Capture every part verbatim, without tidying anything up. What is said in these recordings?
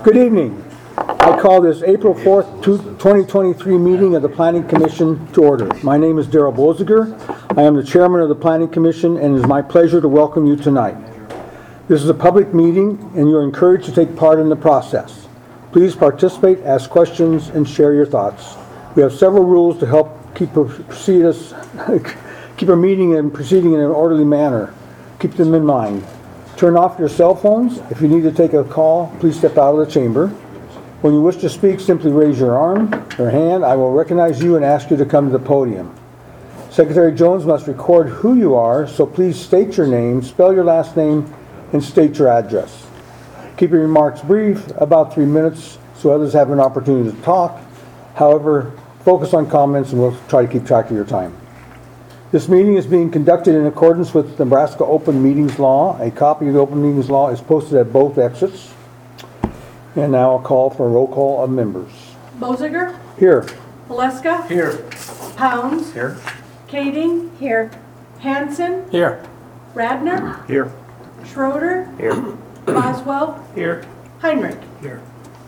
Good evening. I call this April fourth, twenty twenty-three meeting of the Planning Commission to order. My name is Darrell Boziger. I am the chairman of the Planning Commission, and it is my pleasure to welcome you tonight. This is a public meeting, and you are encouraged to take part in the process. Please participate, ask questions, and share your thoughts. We have several rules to help keep proceed us, keep our meeting and proceeding in an orderly manner. Keep them in mind. Turn off your cell phones. If you need to take a call, please step out of the chamber. When you wish to speak, simply raise your arm or hand. I will recognize you and ask you to come to the podium. Secretary Jones must record who you are, so please state your name, spell your last name, and state your address. Keep your remarks brief, about three minutes, so others have an opportunity to talk. However, focus on comments and we'll try to keep track of your time. This meeting is being conducted in accordance with Nebraska Open Meetings Law. A copy of the Open Meetings Law is posted at both exits. And now I'll call for a roll call of members. Boziger? Here. Valeska? Here. Pounds? Here. Kading? Here. Hanson? Here. Radner? Here. Schroeder? Here. Boswell? Here. Heinrich? Here.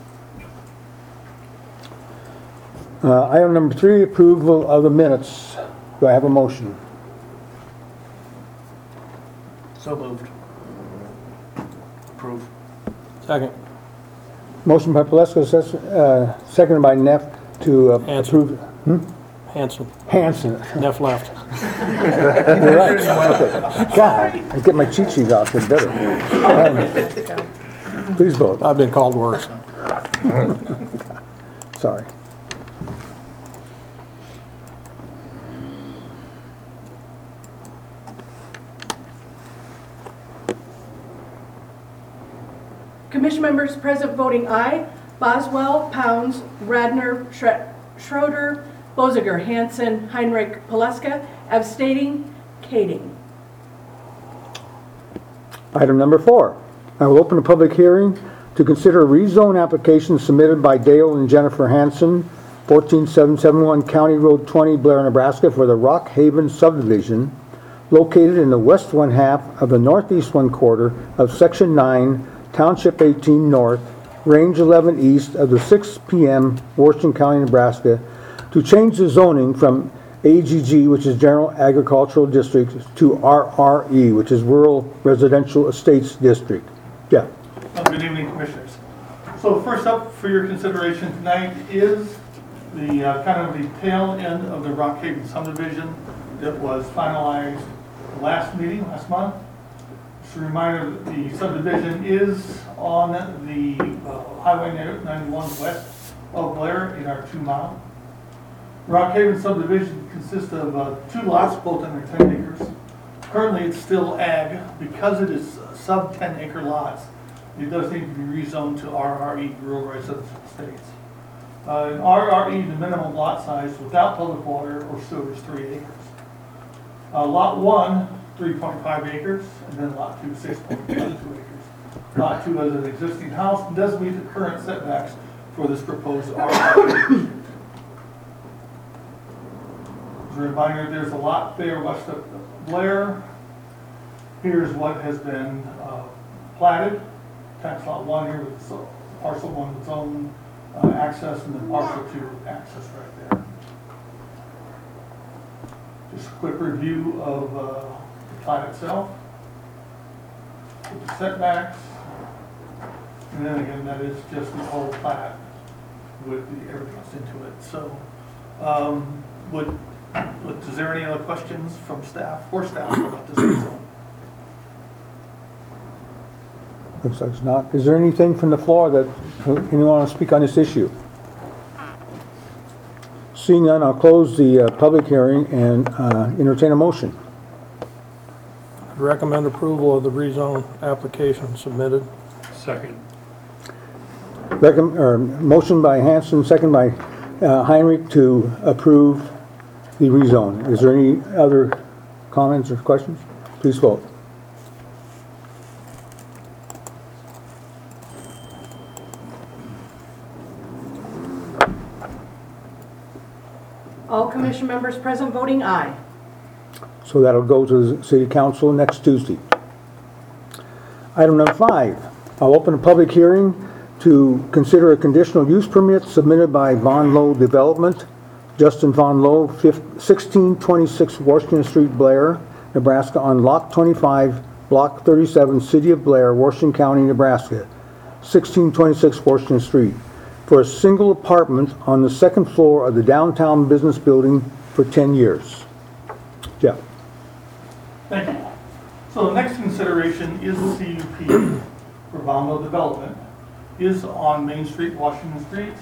Uh, item number three, approval of the minutes. Do I have a motion? So moved. Approve. Second. Motion by Palesko, uh, seconded by Neff to uh, Hanson. approve. Hmm? Hanson. Hanson. Neff left. You're right. Okay. God, I get my cheat sheet out there better. Um, please vote. I've been called worse. Sorry. Commission members present voting aye. Boswell, Pounds, Radner, Schre- Schroeder, Boziger, Hanson, Heinrich, Paleska. Abstaining, Kading. Item number four. I will open a public hearing to consider a rezone application submitted by Dale and Jennifer Hanson, fourteen seven seven one County Road twenty, Blair, Nebraska, for the Rock Haven subdivision located in the west one half of the northeast one quarter of Section nine, Township eighteen North, Range eleven East of the six P M Washington County, Nebraska, to change the zoning from A G G, which is General Agricultural District, to R R E, which is Rural Residential Estates District. Yeah. Well, good evening, Commissioners. So first up for your consideration tonight is the uh, kind of the tail end of the Rock Haven subdivision that was finalized last meeting, last month. Just a reminder that the subdivision is on the uh, Highway ninety-one west of Blair in our two mile. Rock Haven subdivision consists of uh, two lots, both under ten acres. Currently, it's still ag. Because it is sub ten acre lots, it does need to be rezoned to R R E, Rural Residential Estates. Uh, in R R E, the minimum lot size without public water or sewer is three acres. Uh, lot one, three point five acres, and then lot two, six point two acres. Lot two has an existing house and does meet the current setbacks for this proposed R R E. As a reminder, there's a lot there west of Blair. Here's what has been uh, platted. Tax lot one here with so, parcel one with its own uh, access, and then parcel two access right there. Just a quick review of uh, the plat itself, with the setbacks, and then again, that is just the whole plat with the everything else into it. So, um, would But is there any other questions from staff or staff about this rezone? Looks like it's not. Is there anything from the floor that anyone want to speak on this issue? Seeing none, I'll close the uh, public hearing and uh, entertain a motion. I'd recommend approval of the rezone application submitted. Second. Recom or motion by Hanson, second by uh, Heinrich to approve the rezone. Is there any other comments or questions? Please vote. All commission members present voting aye. So that'll go to the City Council next Tuesday. Item number five, I'll open a public hearing to consider a conditional use permit submitted by Von Lowe Development, Justin Von Lowe, sixteen twenty-six Washington Street, Blair, Nebraska, on Lot twenty-five, Block thirty-seven, City of Blair, Washington County, Nebraska, sixteen twenty-six Washington Street, for a single apartment on the second floor of the downtown business building for ten years. Jeff. Thank you. So the next consideration is the C U P for Von Lowe Development, is on Main Street, Washington Street.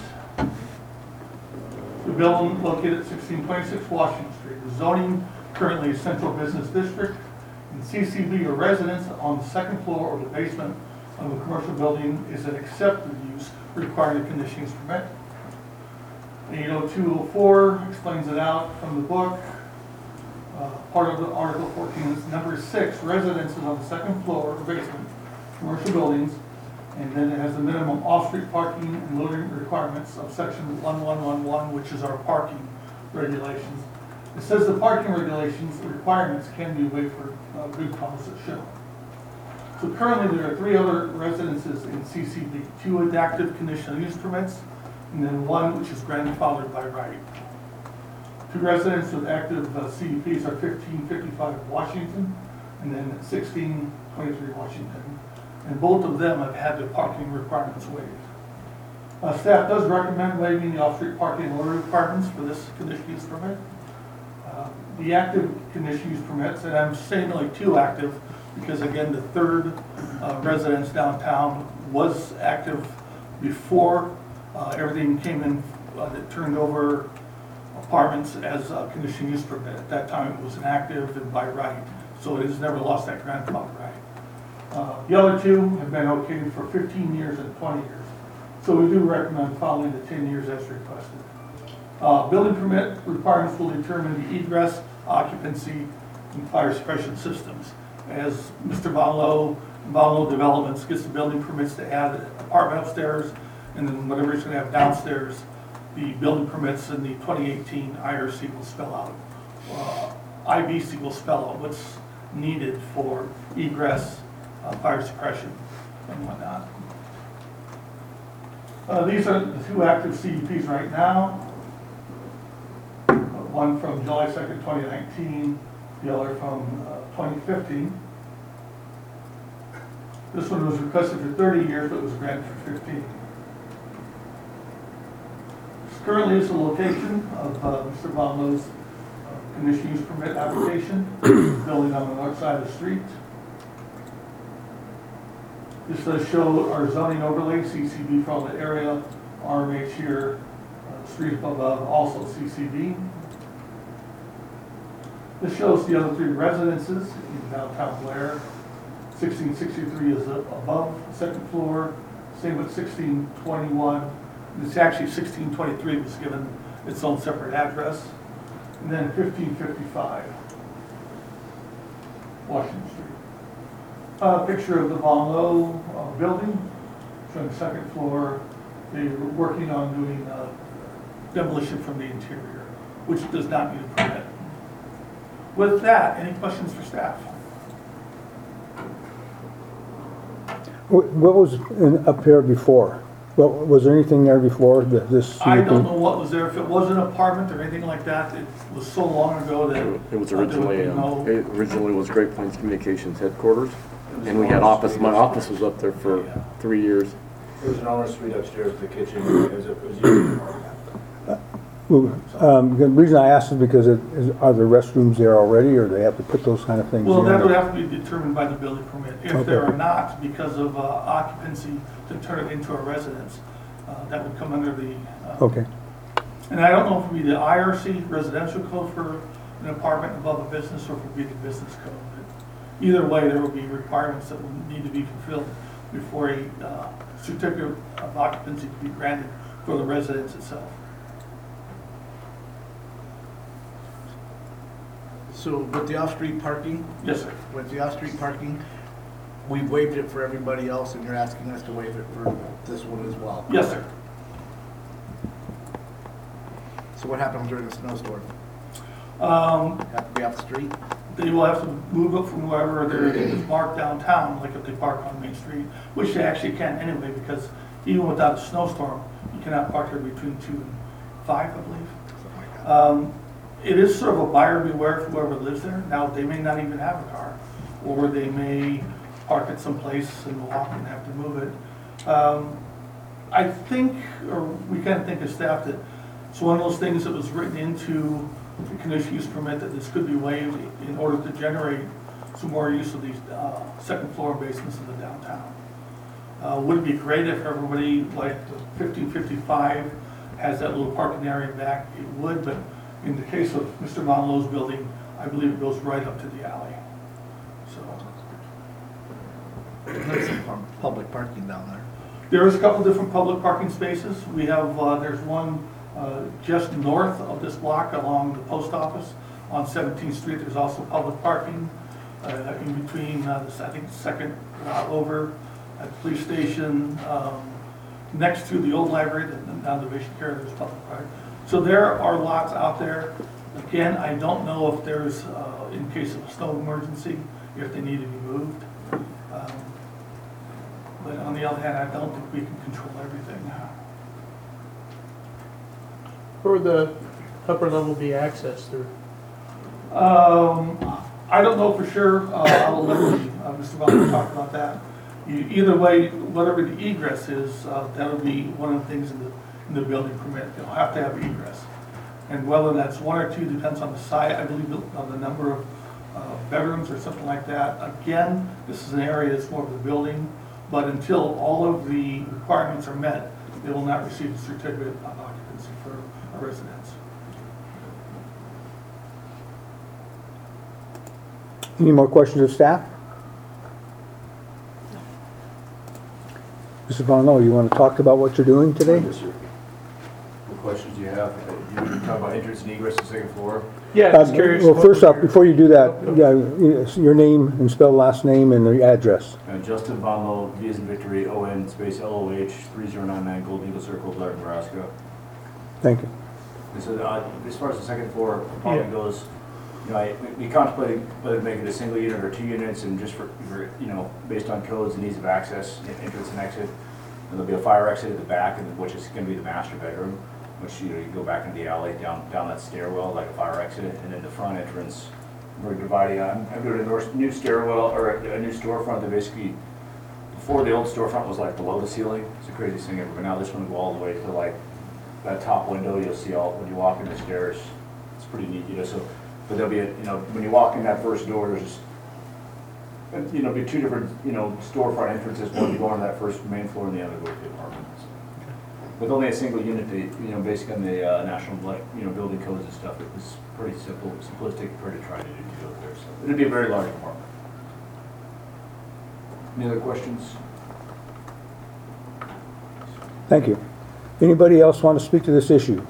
The building located at sixteen twenty-six Washington Street. The zoning currently is Central Business District. And C C B, or residence on the second floor or the basement of the commercial building, is an accepted use requiring a conditional use permit. eight oh two oh four explains it out from the book. Uh, part of the Article fourteen is number six, residences on the second floor or basement, commercial buildings, and then it has the minimum off-street parking and loading requirements of section one one one one, which is our parking regulations. It says the parking regulations, the requirements can be waived for uh, good cause that show. So currently there are three other residences in C C B, two with active conditional use permits, and then one which is grandfathered by right. Two residents with active uh, C U Ps are fifteen fifty-five Washington and then sixteen twenty-three Washington. And both of them have had their parking requirements waived. Uh, staff does recommend waiving the off-street parking and loading requirements for this conditional use permit. Uh, the active conditional use permits, and I'm saying like two active because again, the third uh, residence downtown was active before uh, everything came in uh, that turned over apartments as a conditional use permit. At that time, it was an active and by right, so it has never lost that grandfather right. Uh, the other two have been okayed for fifteen years and twenty years, so we do recommend following the ten years as requested. Uh, building permit requirements will determine the egress, occupancy, and fire suppression systems. As Mister Von Lowe, Von Lowe Developments gets the building permits to add an apartment upstairs, and then whatever he's going to have downstairs, the building permits in the twenty eighteen I R C will spell out. Uh, I B C will spell out what's needed for egress, uh, fire suppression, and whatnot. Uh, these are the two active C U Ps right now. Uh, one from July second, twenty nineteen, the other from uh, twenty fifteen. This one was requested for thirty years, but was granted for fifteen. Currently is the location of uh, Mister Von Lowe's uh, conditional use permit application, building on the north side of the street. This does show our zoning overlay, C C B for all the area, R M H here, uh, street above, also C C B. This shows the other three residences in downtown Blair. sixteen sixty-three is above the second floor, same with sixteen twenty-one. It's actually sixteen twenty-three was given its own separate address. And then fifteen fifty-five, Washington Street. A picture of the Von Lowe uh, building, showing the second floor. They were working on doing uh, demolition from the interior, which does not need a permit. With that, any questions for staff? What what was in, up here before? What, was there anything there before that this? I don't know what was there. If it was an apartment or anything like that, it was so long ago that It was uh, there would originally, be um, no- it originally was Great Plains Communications headquarters, and we had office, my office was up there for three years. There was an owner suite upstairs, the kitchen, it was, it was used as an apartment. Well, um, the reason I asked is because it is, are there restrooms there already, or they have to put those kind of things in? Well, that would or- have to be determined by the building permit. If Okay. there are not, because of uh, occupancy to turn it into a residence, uh, that would come under the. uh, Okay, And I don't know if it would be the I R C residential code for an apartment above a business, or if it would be the business code. But either way, there will be requirements that will need to be fulfilled before a uh, certificate of occupancy can be granted for the residence itself. So with the off-street parking, Yes, sir. with the off-street parking, we waived it for everybody else, and you're asking us to waive it for this one as well. Yes, sir. So what happens during a snowstorm? Um, Have to be off the street? They will have to move it from wherever there is marked downtown, like if they park on Main Street, which they actually can anyway, because even without a snowstorm, you cannot park there between two and five, I believe. Um, It is sort of a buyer beware for whoever lives there. Now, they may not even have a car, or they may park it someplace and walk and have to move it. Um, I think, or we kind of think as staff, that it's one of those things that was written into the conditional use permit that this could be waived in order to generate some more use of these uh, second floor basements in the downtown. Uh, Would it be great if everybody, like the fifteen fifty-five, has that little parking area back? It would, but in the case of Mister Von Lowe's building, I believe it goes right up to the alley. So There's some public parking down there. there is a couple different public parking spaces. We have, uh, there's one uh, just north of this block along the post office on seventeenth street. There's also public parking uh, in between, uh, the, I think, the second lot over at the police station, um, next to the old library, the- down the Vision Care, there's public parking. So there are lots out there. Again, I don't know if there's, uh, in case of a snow emergency, if they need to be moved. Um, But on the other hand, I don't think we can control everything. Where would the upper level be accessed through? Um, I don't know for sure. Uh, I will let the, uh, Mister Butler talk about that. E- Either way, whatever the egress is, uh, that'll be one of the things in the, in the building permit. You'll have to have egress. And whether that's one or two depends on the site, I believe, on the number of uh, bedrooms or something like that. Again, this is an area that's more of the building, but until all of the requirements are met, they will not receive a certificate of occupancy for a residence. Any more questions of staff? Mister Von Lowe, you want to talk about what you're doing today? Yes, sir. What questions do you have? Uh, You talk about entrance and egress to second floor? Yeah, Uh, just curious. Well, what first was up, your- before you do that, yeah, you- your name and spell last name and the address. Uh, Justin Von Lowe, V as in Victory, O N space L O H, three zero nine nine Golden Eagle Circle, Blair, Nebraska. Thank you. And so, uh, as far as the second floor apartment Yeah. goes, you know, I, we contemplated whether to make it a single unit or two units, and just for, for, you know, based on codes and ease of access, en- entrance and exit. And there'll be a fire exit at the back, and which is gonna be the master bedroom, which, you know, you go back into the alley, down, down that stairwell, like a fire exit, and then the front entrance, we're dividing, I'm, I'm doing a nor- new stairwell, or a, a new storefront that basically, before the old storefront was like below the ceiling, it's the craziest thing ever, but now this one will go all the way to like, that top window, you'll see all, when you walk in the stairs, it's pretty neat, you know, so, but there'll be a, you know, when you walk in that first door, there's, and, you know, be two different, you know, storefront entrances, one to go on that first main floor and the other go to the apartments. With only a single unit, they, you know, based on the uh, national, like, you know, building codes and stuff, it was pretty simple, simplistic, pretty to try to do it there, so it'd be a very large apartment. Any other questions? Thank you. Anybody else want to speak to this issue?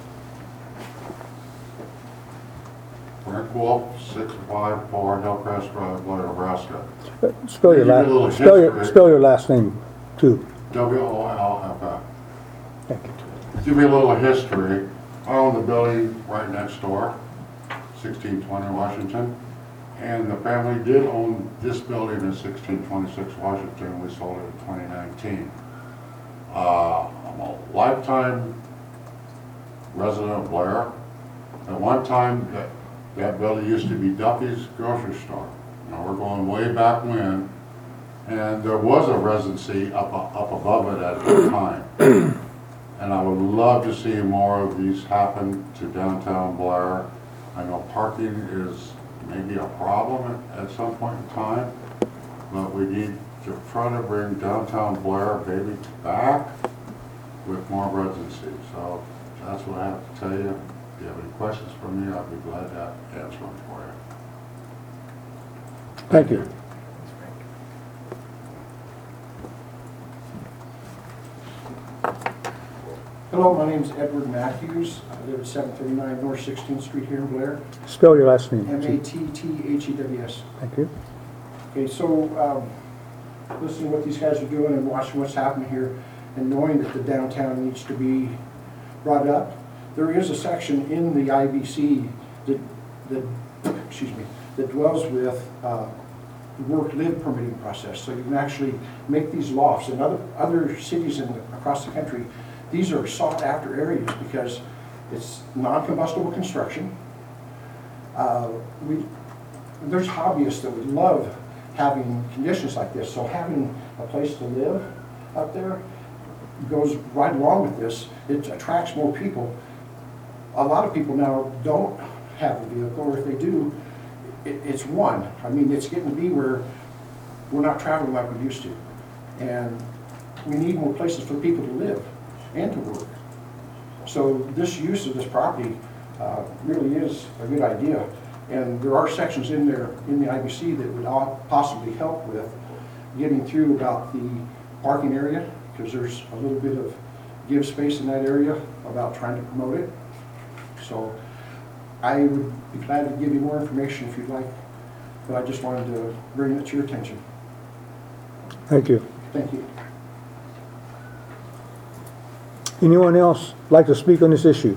Frank Wolf, six five four Hillcrest Drive, Blair, Nebraska. Uh, Spell your Give you a little last, spell your, history. spell your last name too. W O L F F. Thank you. Give you a little history. I own the building right next door, sixteen twenty Washington. And the family did own this building in sixteen twenty-six Washington. We sold it in twenty nineteen. Uh, I'm a lifetime resident of Blair. At one time, that, that building used to be Duffy's grocery store. Now, we're going way back when. And there was a residency up, up above it at the time. And I would love to see more of these happen to downtown Blair. I know parking is maybe a problem at, at some point in time, but we need to try to bring downtown Blair maybe back with more residency. So that's what I have to tell you. If you have any questions for me, I'd be glad to answer them for you. Thank you. Hello, my name is Edward Matthews. I live at seven thirty-nine North sixteenth Street here in Blair. Spell your last name. M A T T H E W S. Thank you. Okay, so um, listening to what these guys are doing and watching what's happening here and knowing that the downtown needs to be brought up, there is a section in the I B C that, that excuse me, that dwells with uh, work-live permitting process. So you can actually make these lofts. In other, other cities in, across the country, these are sought-after areas because it's non-combustible construction. Uh, we, there's hobbyists that would love having conditions like this. So having a place to live up there goes right along with this. It attracts more people. A lot of people now don't have a vehicle, or if they do, it, it's one. I mean, it's getting to be where we're not traveling like we used to. And we need more places for people to live and to work. So this use of this property uh, really is a good idea. And there are sections in there, in the I B C, that would all possibly help with getting through about the parking area, because there's a little bit of give space in that area about trying to promote it. So I would be glad to give you more information if you'd like, but I just wanted to bring it to your attention. Thank you. Thank you. Anyone else like to speak on this issue?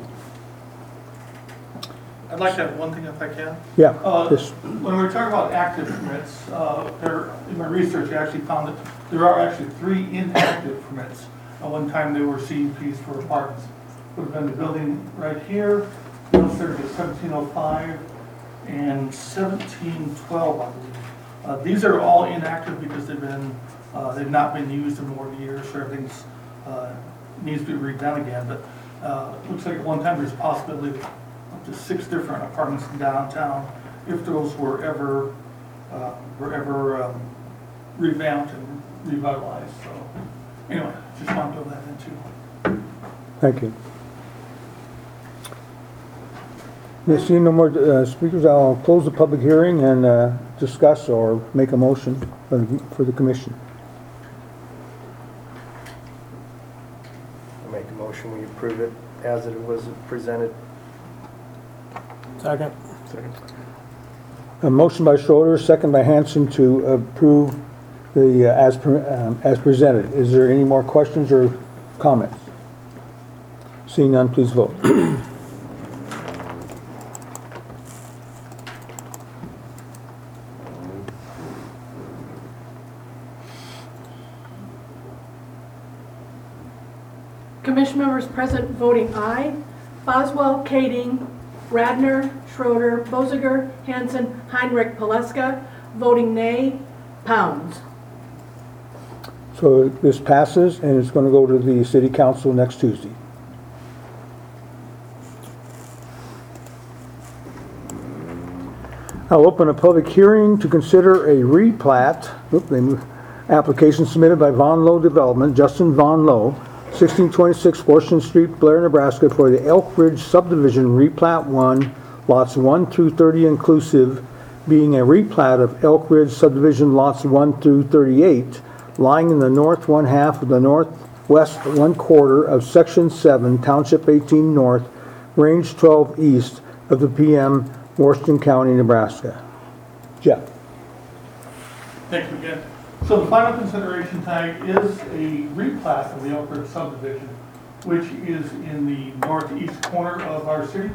I'd like to have one thing if I can. Yeah, Uh, this, When we talk about active permits, uh, there, in my research, I actually found that there are actually three inactive permits. At one time, they were C U Ps for apartments. Would have been the building right here, built in seventeen oh five and seventeen twelve, I believe. Uh, These are all inactive because they've been, uh, they've not been used in more years, so everything's, uh, needs to be redone again. But uh, it looks like at one time there's a possibility of up to six different apartments in downtown if those were ever, uh, were ever um, revamped and revitalized. So anyway, just want to throw that in too. thank you. Yes, seeing no more uh, speakers, I'll close the public hearing and uh, discuss or make a motion for the, for the commission. I make a motion, we approve it as it was presented. Second. A motion by Schroeder, second by Hanson to approve the, uh, as, pre- um, as presented. Is there any more questions or comments? Seeing none, please vote. Commission members present voting aye. Boswell, Kading, Radner, Schroeder, Boziger, Hanson, Heinrich, Paleska. Voting nay. Pounds. So this passes, and it's going to go to the city council next Tuesday. I'll open a public hearing to consider a replat, oop, they moved, application submitted by Von Lowe Development, Justin Von Lowe, sixteen twenty-six Washington Street, Blair, Nebraska, for the Elk Ridge subdivision replat one, lots one through thirty inclusive, being a replat of Elk Ridge subdivision lots one through thirty-eight, lying in the north one half of the northwest one quarter of section seven, township eighteen north, range twelve east of the P M, Washington County, Nebraska. Jeff. Thank you again. So the final consideration tonight is a replat of the Elk Ridge subdivision, which is in the northeast corner of our city.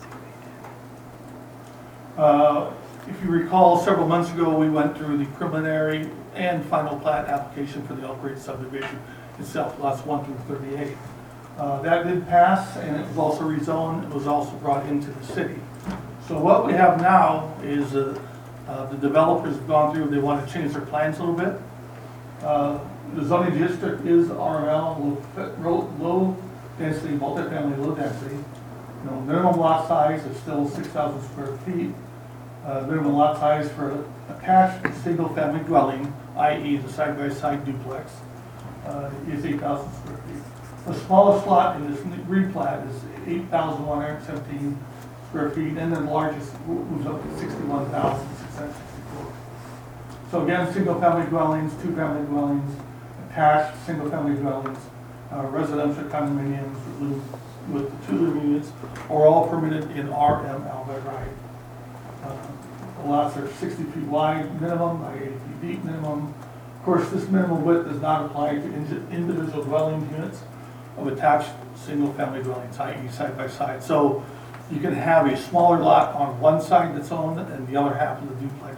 Uh, if you recall, several months ago, we went through the preliminary and final plat application for the Elk Ridge subdivision itself, lots one through thirty-eight. Uh, that did pass, and it was also rezoned. It was also brought into the city. So what we have now is uh, uh, the developers have gone through, they want to change their plans a little bit. Uh, the zoning district is R M L, low, low density, multifamily, low density. You know, minimum lot size is still six thousand square feet. Uh, minimum lot size for attached single family dwelling, that is the side-by-side duplex, uh, is eight thousand square feet. The smallest lot in this replat is eight thousand one hundred seventeen square feet, and then the largest moves up to sixty-one thousand six hundred sixty-four. So again, single-family dwellings, two-family dwellings, attached single-family dwellings, uh, residential condominiums with, with the two living units are all permitted in R M L by right. Uh, the lots are sixty feet wide minimum by eighty feet deep minimum. Of course, this minimum width does not apply to in individual dwelling units of attached single-family dwellings, that is side by side. So you can have a smaller lot on one side that's owned and the other half of the duplex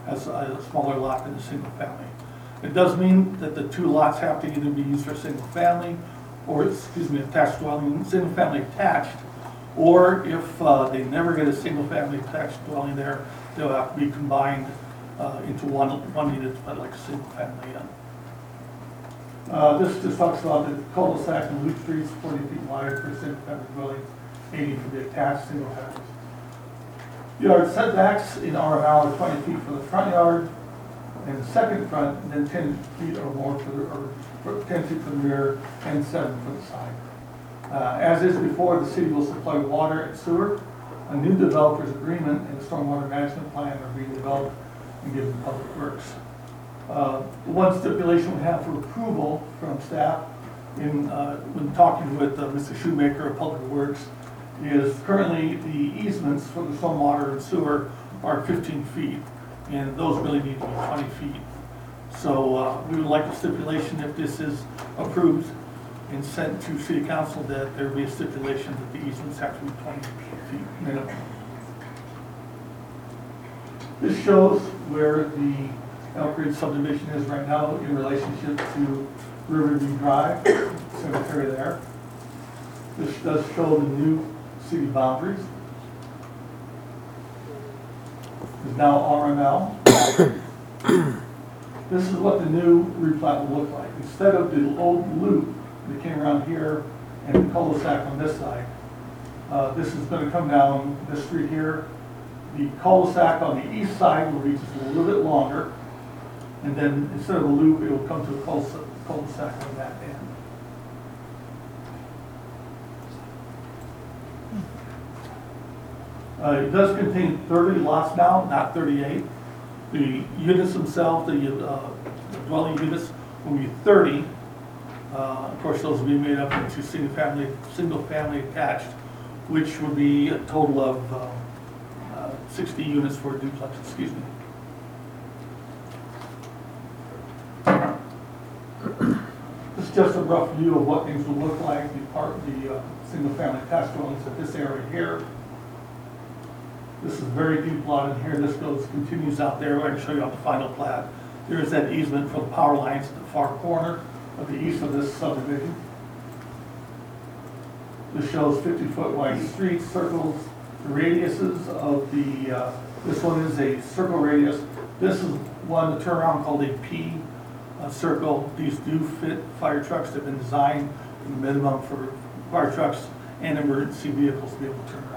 as a smaller lot than a single family. It does mean that the two lots have to either be used for single family, or, excuse me, attached dwelling, single family attached, or if uh, they never get a single family attached dwelling there, they'll have to be combined uh, into one, one unit, but like a single family inn. Uh, this just talks about the cul-de-sac and loop streets, forty feet wide for single family dwellings, eighty for the attached single families. Yard setbacks in R M L are twenty feet for the front yard, and the second front, and then ten feet or more for the, or for ten feet for the rear, and seven for the side. Uh, as is before, the city will supply water and sewer. A new developer's agreement and a stormwater management plan are being developed and given to Public Works. Uh, the one stipulation we have for approval from staff in, uh, when talking with uh, Mister Shoemaker of Public Works is currently the easements for the stormwater and sewer are fifteen feet, and those really need to be twenty feet. So uh, we would like a stipulation, if this is approved and sent to City Council, that there be a stipulation that the easements have to be twenty feet minimum. This shows where the Elk Ridge subdivision is right now in relationship to Riverview Drive, cemetery there. This does show the new city boundaries. Is now R M L. This is what the new replat will look like. Instead of the old loop that came around here and the cul-de-sac on this side, uh, this is going to come down this street here. The cul-de-sac on the east side will be just a little bit longer, and then instead of a loop, it will come to a cul-de-sac cul-de-sac on that end. Uh, it does contain thirty lots now, not thirty-eight. The units themselves, the, uh, the dwelling units will be thirty. Uh, of course, those will be made up into single family, single family attached, which would be a total of uh, uh, sixty units for a duplex, excuse me. This is just a rough view of what things will look like, the part, the uh, single family attached dwellings at this area here. This is a very deep lot in here. This goes, continues out there. I can show you on the final plat. There is that easement for the power lines at the far corner of the east of this subdivision. This shows fifty foot wide streets, circles, the radiuses of the, uh, this one is a circle radius. This is one, the turnaround called a P uh, circle. These do fit fire trucks. They've been designed in the minimum for fire trucks and emergency vehicles to be able to turn around.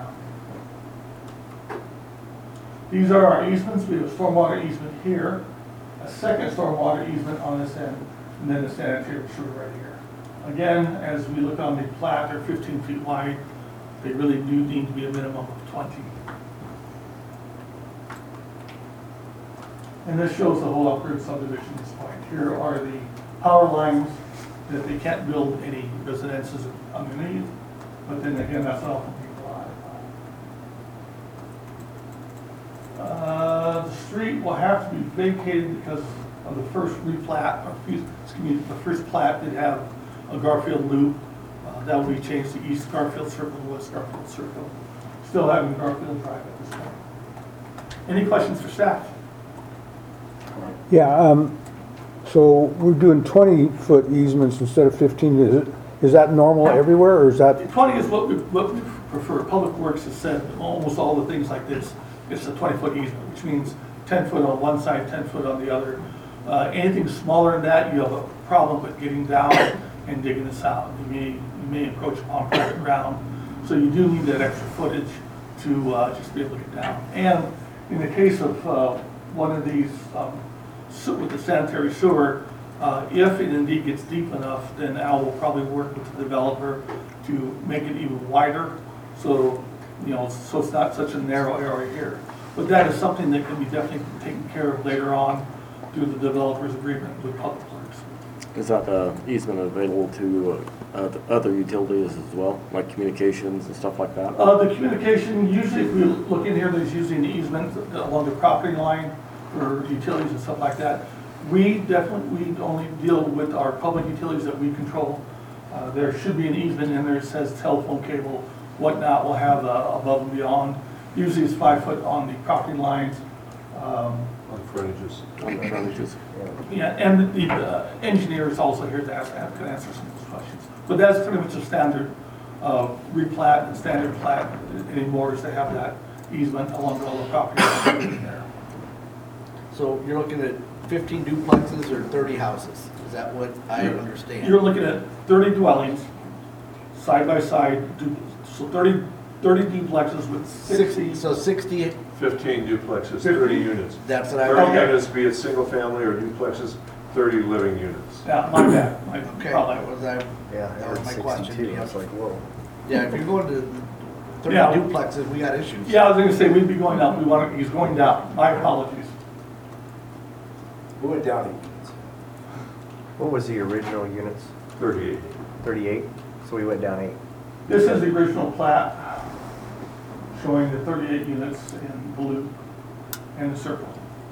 These are our easements. We have a stormwater easement here, a second stormwater easement on this end, and then the sanitary sewer right here. Again, as we look on the plat, they're fifteen feet wide. They really do need to be a minimum of twenty. And this shows the whole Elk Ridge subdivision at this point. Here are the power lines that they can't build any residences underneath, but then again, that's all from people on. Uh, the street will have to be vacated because of the first replat, or excuse me, the first plat did have a Garfield loop. Uh, that will be changed to East Garfield Circle and West Garfield Circle. Still having Garfield Drive at this point. Any questions for staff? Yeah, um, so we're doing twenty foot easements instead of fifteen. Is it, is that normal everywhere, or is that? twenty is what we, what we prefer. Public Works has said almost all the things like this. It's a twenty foot easement, which means ten foot on one side, ten foot on the other. Uh, anything smaller than that, you have a problem with getting down and digging this out. You may, you may encroach upon private ground, so you do need that extra footage to uh, just be able to get down. And in the case of uh, one of these, um, with the sanitary sewer, uh, if it indeed gets deep enough, then Al will probably work with the developer to make it even wider, so you know, so it's not such a narrow area here. But that is something that can be definitely taken care of later on through the developer's agreement with Public Works. Is that uh, easement available to uh, other utilities as well, like communications and stuff like that? Uh, the communication, usually if we look in here, there's usually an easement along the property line for utilities and stuff like that. We definitely, we only deal with our public utilities that we control. Uh, there should be an easement in there that says telephone cable, whatnot, will have uh, above and beyond. Usually it's five foot on the property lines. Um, On frontages. on the frontages. Yeah, and the uh, engineer is also here to ask, can answer some of those questions. But that's pretty much a standard uh, replat and standard plat anymore, is they have that easement along all the property in there. So you're looking at fifteen duplexes or thirty houses? Is that what I understand? You're looking at thirty dwellings, side by side, du- so thirty, thirty duplexes with sixty. So sixty, Fifteen duplexes, thirty units. that's what I. Thirty Okay. units, be it single family or duplexes, thirty living units. Yeah, my bad, my, Okay, probably. that was, I, Yeah, that I was heard my question. sixty-two, I yeah. was like, whoa. Yeah, if you're going to thirty Yeah. duplexes, we got issues. Yeah, I was gonna say, we'd be going up, we want, he's going down, my apologies. We went down eight units. What was the original units? Thirty-eight. thirty-eight? So we went down eight. This is the original plat showing the thirty-eight units in blue and the circle.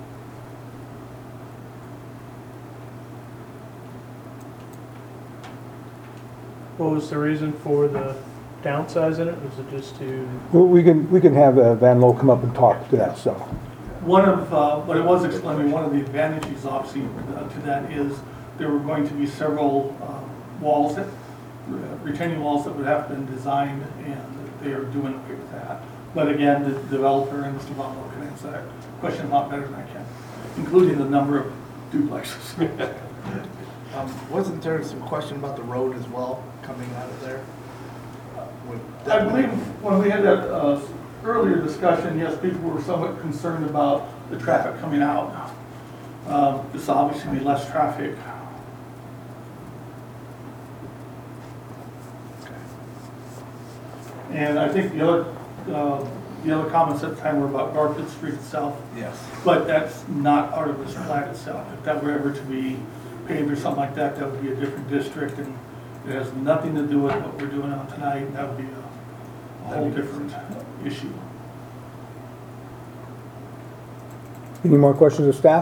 What was the reason for the downsizing it? Was it just to, Well, we can, we can have uh, Van Lowe come up and talk to that, so. One of, uh, what I was explaining, one of the advantages obviously uh, to that is there were going to be several uh, walls, that- uh, retaining walls that would have been designed, and they are doing away with that. But again, the developer and Mister Von Lowe can answer that question a lot better than I can, including the number of duplexes. Um, wasn't there some question about the road as well, coming out of there? Would I that- believe when we had that uh, earlier discussion, yes, people were somewhat concerned about the traffic coming out. Um, This obviously be less traffic. And I think the other, uh, the other comments at the time were about Garfield Street itself, Yes. but that's not part of this plat itself. If that were ever to be paved or something like that, that would be a different district, and it has nothing to do with what we're doing on tonight. That would be a, a whole different issue. Any more questions of staff?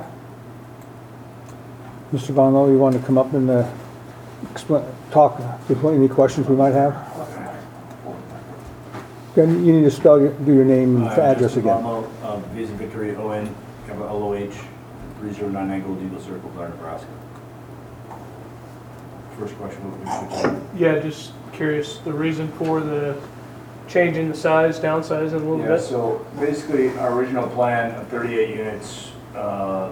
Mister Von Lowe, you want to come up and uh, explain, talk, if any questions we might have? Then you need to spell, your do your name and address again. Uh, Visa Victory, O N, capital L O H, three zero nine nine Gold Eagle Circle, Blair, Nebraska. First question, what would you? yeah, just curious, the reason for the changing the size, downsizing a little Yeah, bit? so basically, our original plan of thirty-eight units, uh,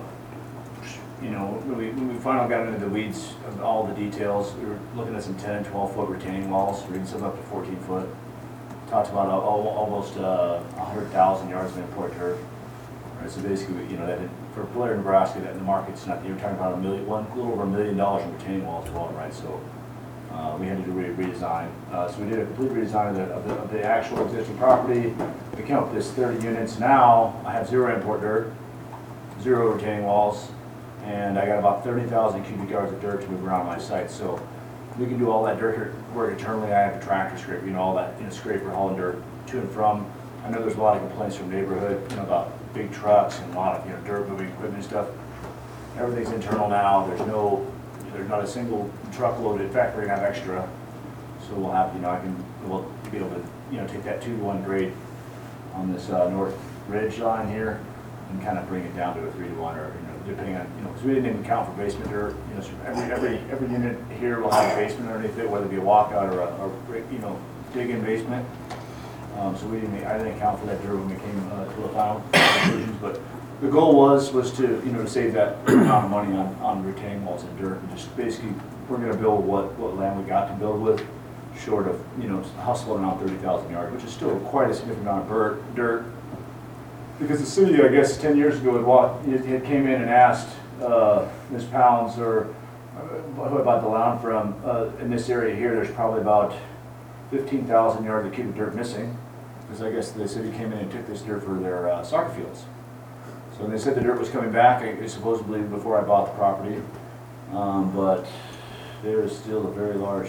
you know, when we, when we finally got into the weeds of all the details, we were looking at some ten and twelve foot retaining walls, reading some up to fourteen foot. Talked about al- al- almost uh, one hundred thousand yards of import turf. Right, so basically, you know, that in- for Blair, Nebraska, that in the market's not, you're talking about a million, one, a little over a million dollars in retaining walls alone, right? So uh, we had to do a redesign. Uh, so we did a complete redesign of the, of the, of the actual existing property. We came up with this thirty units. Now I have zero import dirt, zero retaining walls, and I got about thirty thousand cubic yards of dirt to move around my site. So we can do all that dirt work internally. I have a tractor scrape, you know, all that, you know, scraper hauling dirt to and from. I know there's a lot of complaints from the neighborhood, you know, about big trucks and a lot of, you know, dirt moving equipment and stuff. Everything's internal now. There's no, there's not a single truckload. In fact, we're gonna have extra. So we'll have, you know, I can, we'll be able to, you know, take that two to one grade on this uh, north ridge line here and kind of bring it down to a three to one, or, you know, depending on, you know, because we didn't even count for basement dirt. You know, so every, every, every unit here will have a basement underneath it, whether it be a walkout or a, a you know, dig-in basement. Um, so we didn't, I didn't account for that dirt when we came uh, to the final conclusions, but the goal was, was to, you know, to save that amount of money on, on retaining walls and dirt, and just basically, we're gonna build what, what land we got to build with, short of, you know, hustling around thirty thousand yards, which is still quite a significant amount of dirt, dirt. Because the city, I guess, ten years ago, had walked, it, it came in and asked, uh, Miz Pounds, or, uh, who about the land from, uh, in this area here, there's probably about fifteen thousand yards of cubic dirt missing, because I guess the city came in and took this dirt for their uh, soccer fields. So they said the dirt was coming back, I- supposedly before I bought the property, um, but there is still a very large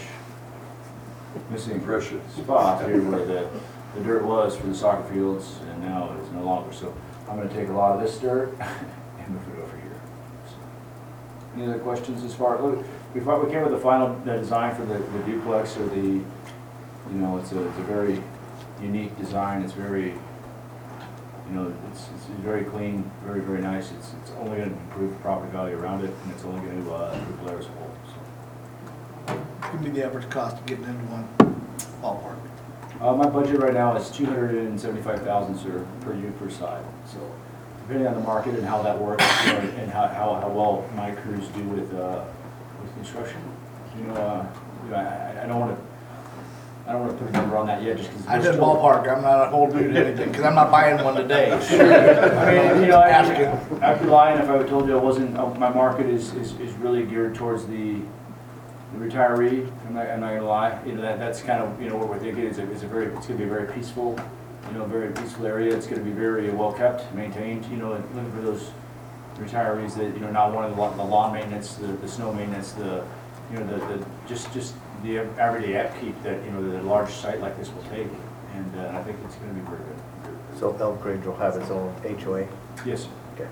missing Precious. spot here where the, the dirt was for the soccer fields, and now it is no longer. So I'm gonna take a lot of this dirt and move it over here. So, any other questions as far, look, we thought we came with the final the design for the, the duplex, or the, you know, it's a, it's a very unique design. It's very You know, it's, it's very clean, very, very nice. It's, it's only gonna improve the property value around it, and it's only gonna, uh, improve Blair as a whole, so. Give me the average cost of getting into one ballpark. Uh, my budget right now is two hundred and seventy-five thousand, sir, per unit per side. So depending on the market and how that works, you know, and how, how, how well my crews do with, uh, with construction, you know, uh, you know, I, I don't wanna, I don't wanna put a number on that yet, just because. I said ballpark, I'm not a whole dude to anything, because I'm not buying one today. I mean, you know, I, Asking. I'd be lying if I would've told you I wasn't, uh, my market is, is, is really geared towards the, the retiree. I'm not, I'm not gonna lie, you know, that, that's kind of, you know, what we're thinking, is a, is a very, it's gonna be a very peaceful, you know, very peaceful area. It's gonna be very well kept, maintained, you know, and looking for those retirees that, you know, not wanting the lawn, the lawn maintenance, the, the snow maintenance, the, you know, the, the, just, just the everyday upkeep that, you know, that a large site like this will take. And, uh, I think it's gonna be very good. So Elk Ridge will have its own H O A? Yes, sir. Okay.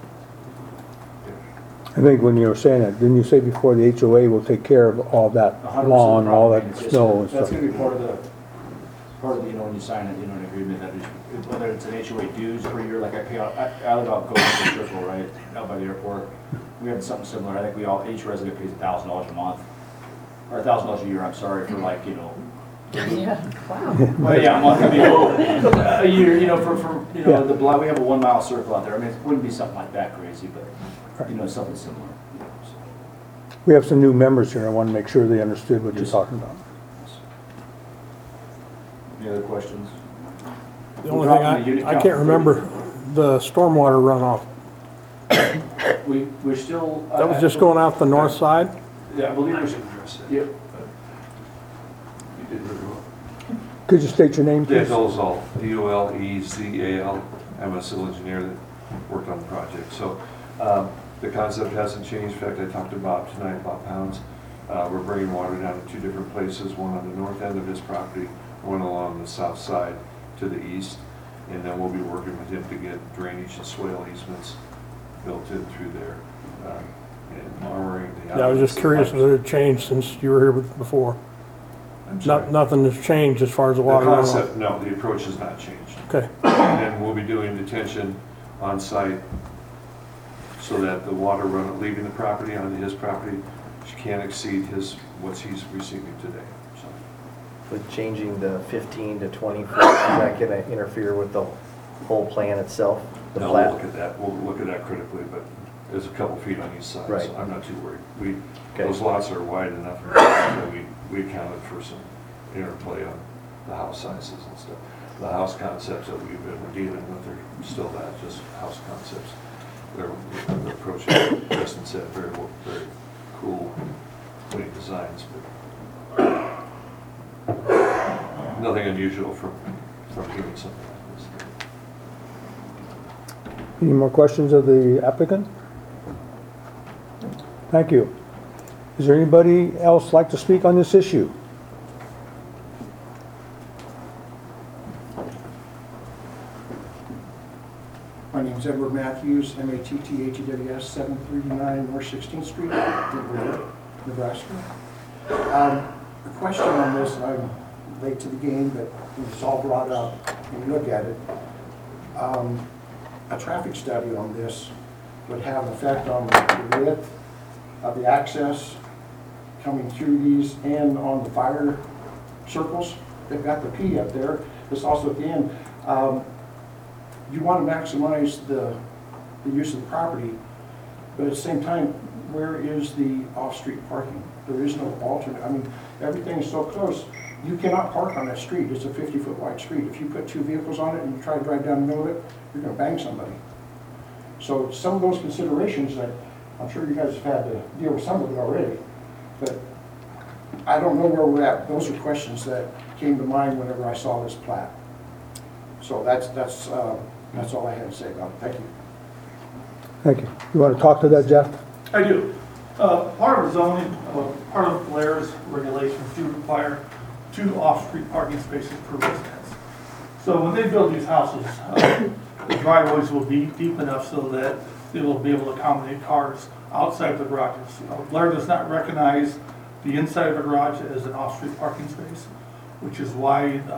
I think when you were saying that, didn't you say before the H O A will take care of all that one hundred percent lawn, all property that maintenance, yes, snow sir. and That's stuff? gonna be part of the, part of the, you know, when you sign it, you know, an agreement that is, whether it's an H O A dues per year, like I pay out, I, I live out Golden Circle, right, out by the airport. We have something similar. I think we all, each resident pays a thousand dollars a month, or a thousand dollars a year, I'm sorry, for like, you know. Yeah, wow. Well, yeah, a month, I mean, a year, you know, for, for, you Yeah. know, the block, we have a one mile circle out there. I mean, it wouldn't be something like that crazy, but, you know, something similar. you know, so. We have some new members here. I want to make sure they understood what you're Yes. talking about. Any other questions? The only thing, I, I can't remember the stormwater runoff. We, we're still. That was just going out the north side? Yeah, I believe we're, yep. You did very well. Could you state your name, Dan please? Dolezal, D O L E Z A L. I'm a civil engineer that worked on the project. So um, the concept hasn't changed. In fact, I talked to Bob tonight about pounds. Uh, We're bringing water down to two different places, one on the north end of his property, one along the south side to the east. And then we'll be working with him to get drainage and swale easements built in through there. uh, And lowering the. Yeah, I was just curious if it had changed since you were here before. I'm sorry. Not, nothing has changed as far as the The water runoff. concept, no, the approach has not changed. Okay, And then we'll be doing detention on site so that the water run, leaving the property onto his property can't exceed his, what he's receiving today, so. With changing the fifteen to twenty foot, is that gonna interfere with the whole plan itself? The Now, we'll plat? look at that, we'll look at that critically, but there's a couple feet on each side, Right. so I'm not too worried. We, Okay. those lots are wide enough that we, we accounted for some interplay on the house sizes and stuff. The house concepts that we've been dealing with are still that, just house concepts. They're, they're approaching, Justin said, very, well- very cool, clean designs, but nothing unusual from, from doing something like this. Any more questions of the applicant? Thank you. Is there anybody else like to speak on this issue? My name's Edward Matthews, M A T T H E W S, seven thirty-nine North sixteenth Street, Woodbury, Nebraska. Um, A question on this, and I'm late to the game, but it's all brought up when you look at it. Um, A traffic study on this would have an effect on the width of the access coming through these and on the fire circles. They've got the P up there, it's also at the end. Um, You want to maximize the, the use of the property, but at the same time, where is the off-street parking? There is no alternate, I mean, everything is so close. You cannot park on that street, it's a fifty-foot wide street. If you put two vehicles on it and you try to drive down the middle of it, you're gonna bang somebody. So some of those considerations that, I'm sure you guys have had to deal with some of it already, but I don't know where we're at. Those are questions that came to mind whenever I saw this plat. So that's, that's, uh, that's all I had to say about it. Thank you. Thank you. You want to talk to that, Jeff? I do. Uh, Part of zoning, uh, part of Blair's regulations do require two off-street parking spaces per residence. So when they build these houses, uh, the driveways will be deep enough so that they will be able to accommodate cars outside the garages. Uh, Blair does not recognize the inside of a garage as an off-street parking space, which is why um,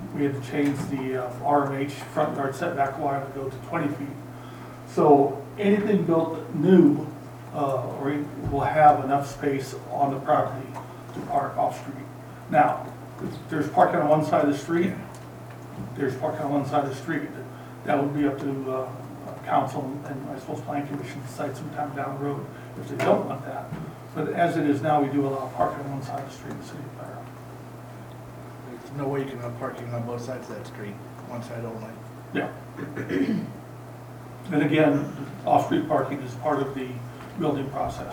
we had to change the uh, R M H front yard setback a while ago to twenty feet. So anything built new, uh, or will have enough space on the property to park off-street. Now, if there's parking on one side of the street, there's parking on one side of the street. That would be up to uh, council and I suppose planning commission to decide sometime down the road if they don't want that. But as it is now, we do allow parking on one side of the street in the city of Byron. There's no way you can have parking on both sides of that street, one side only. Yeah. And again, off-street parking is part of the building process.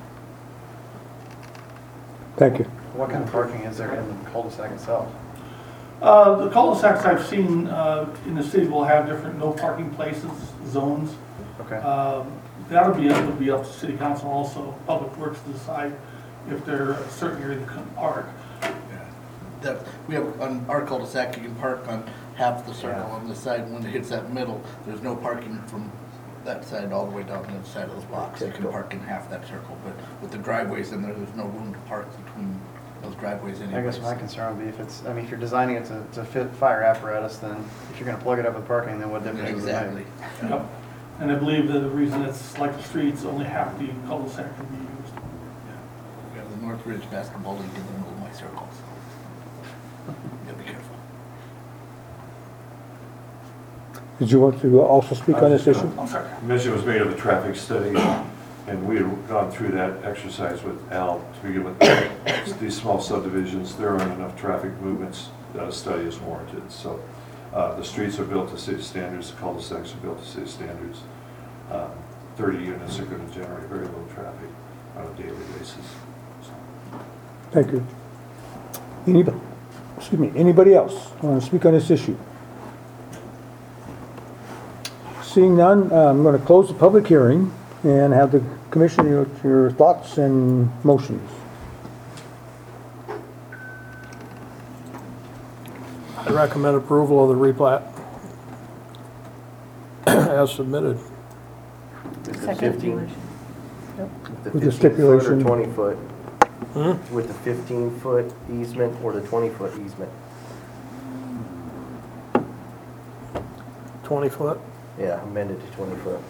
Thank you. What kind of parking is there in the cul-de-sac itself? Uh, the cul-de-sacs I've seen uh, in the city will have different no parking places, zones. Okay. Um, That'll be, it'll be up to city council also, public works to decide if there are a certain area that couldn't park. Yeah. That, we have, on our cul-de-sac, you can park on half the circle Yeah. on the side, and when it hits that middle, there's no parking from that side all the way down to the other side of those blocks. You can Typical. park in half that circle, but with the driveways in there, there's no room to park between those driveways I anyways. guess my concern would be if it's, I mean, if you're designing it to, to fit fire apparatus, then if you're gonna plug it up with parking, then what Yeah, difference does it make? exactly. Yep. And I believe that the reason it's like the streets, only half the cul-de-sac can be used. We have the Northridge Basketball League in the middle of my circles. You gotta be careful. Did you want to also speak on this issue? I'm sorry. Mention was made of a traffic study, and we had gone through that exercise with Al to begin with. These small subdivisions, there aren't enough traffic movements, that a study is warranted. So uh, the streets are built to city standards, the cul-de-sacs are built to city standards. Um, thirty units are going to generate very little traffic on a daily basis. So, Thank you. Anybody, excuse me, anybody else want to speak on this issue? Seeing none, uh, I'm going to close the public hearing and have the commission, your, your thoughts and motions. I recommend approval of the replat as submitted. With the Second. fifteen, With with the the fifteen foot or stipulation. twenty foot? Hmm? With the fifteen foot easement or the twenty foot easement? twenty foot. Yeah, amended to twenty foot.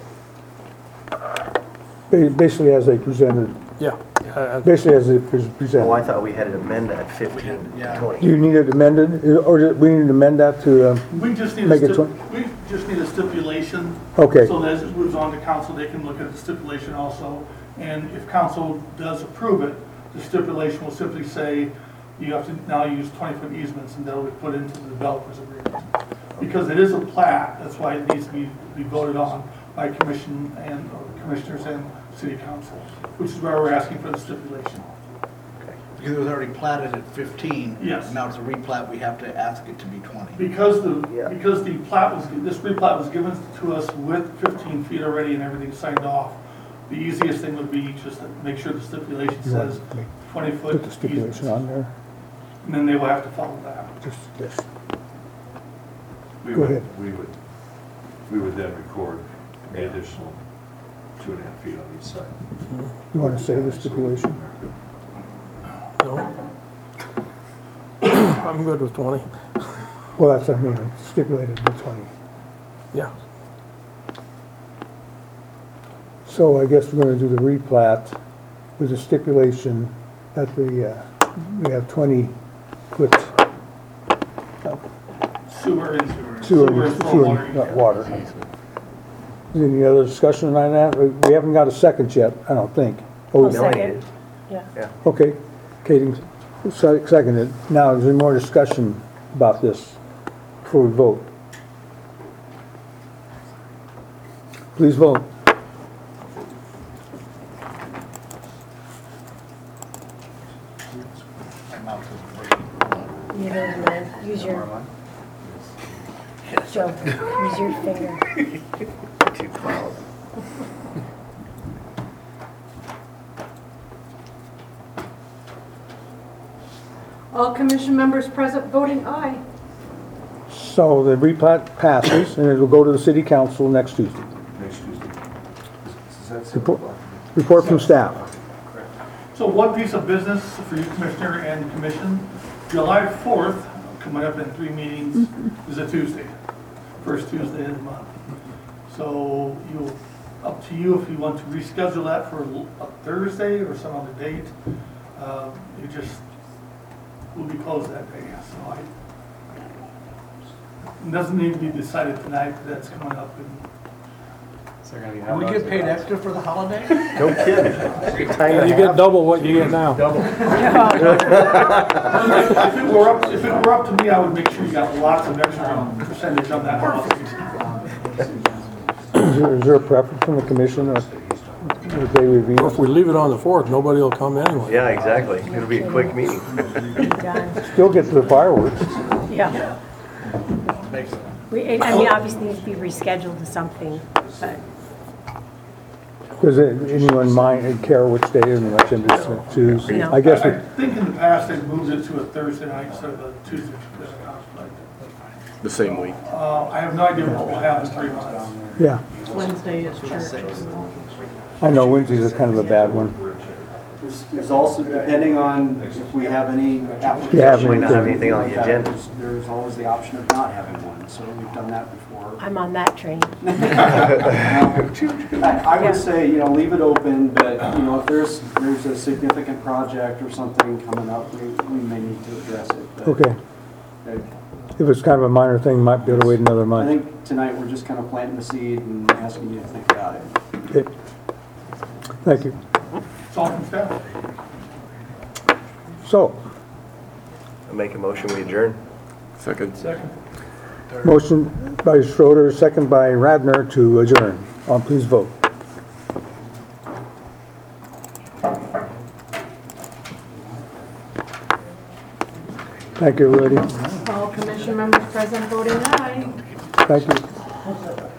Ba- Basically as they presented, Yeah. Uh, basically as they pre- presented. Oh, I thought we had it amended at fifteen Yeah. to Do twenty. you need it amended, or do we need to amend that to, um, We just need a, Make it stip- twen- we just need a stipulation. okay, So that as it moves on to council, they can look at the stipulation also. And if council does approve it, the stipulation will simply say, you have to now use twenty foot easements, and that'll be put into the developer's agreement. Because it is a plat, that's why it needs to be, be voted on by commission and, or commissioners and city council, which is why we're asking for the stipulation. Because it was already platted at fifteen. Yes. Now it's a replat, we have to ask it to be twenty. Because the, Yeah. because the plat was, this replat was given to us with fifteen feet already and everything signed off, the easiest thing would be just to make sure the stipulation You want says to make- twenty foot put the stipulation easements. on there, And then they will have to follow that. just, yes. we Go would, ahead. we would, we would then record the additional two and a half feet on each side. You want to say the stipulation? No. I'm good with twenty. Well, that's, I mean, stipulated to twenty. Yeah. So I guess we're gonna do the replat with the stipulation that the, uh, we have twenty foot Sewer and sewer. sewer, and sewer, stormwater. not water. Any other discussion on that? We we haven't got a second yet, I don't think. Oh, I'll second. Yeah. Yeah. okay, Katie se- seconded. Now, is there more discussion about this before we vote? Please vote. My mouth isn't working. You don't mind. Use your, Joe, use your finger. Too cloud. All commission members present voting aye. So the replat passes, and it will go to the city council next Tuesday. Next Tuesday. Is that Report- simple? Report from staff. So one piece of business for you, Commissioner and Commission. July fourth, coming up in three meetings is a Tuesday, first Tuesday of the month. So you'll, up to you if you want to reschedule that for a Thursday or some other date. Uh, You just, will be closed that day, so I, it doesn't need to be decided tonight, but that's coming up in We get paid extra for the holiday? No kidding. Time and a You get half. double what you get now. If it were up, if it were up to me, I would make sure you got lots of extra percentage on that holiday. Is there, is there a preference from the commission or if they review? If we leave it on the fourth, nobody will come anyway. Yeah, exactly. It'll be a quick meeting. Done. Still get to the fireworks. Yeah. We, I mean, obviously it needs to be rescheduled to something, but Does it- anyone mind, care which day and let them just choose? No. I guess, I we- I think in the past, they've moved it to a Thursday night instead of a Tuesday for this conflict. The same week. Uh, I have no idea what will happen in three months. yeah, Wednesday is church. I know Wednesdays are kind of a bad one. There's also, depending on if we have any applications. You have Might not have anything on the agenda. There's- There's always the option of not having one, so we've done that before. I'm on that train. I I would say, you know, leave it open, but, you know, if there's, there's a significant project or something coming up, we, we may need to address it. but, Okay, uh, if it's kind of a minor thing, might be able to wait another I month. think tonight we're just kind of planting the seed and asking you to think about it. Okay. Thank you. It's all from staff. So, I'll make a motion, we adjourn. Second. Second. motion by Schroeder, second by Radner to adjourn. Uh, please vote. Thank you, everybody. All commission members present voting aye. Thank you.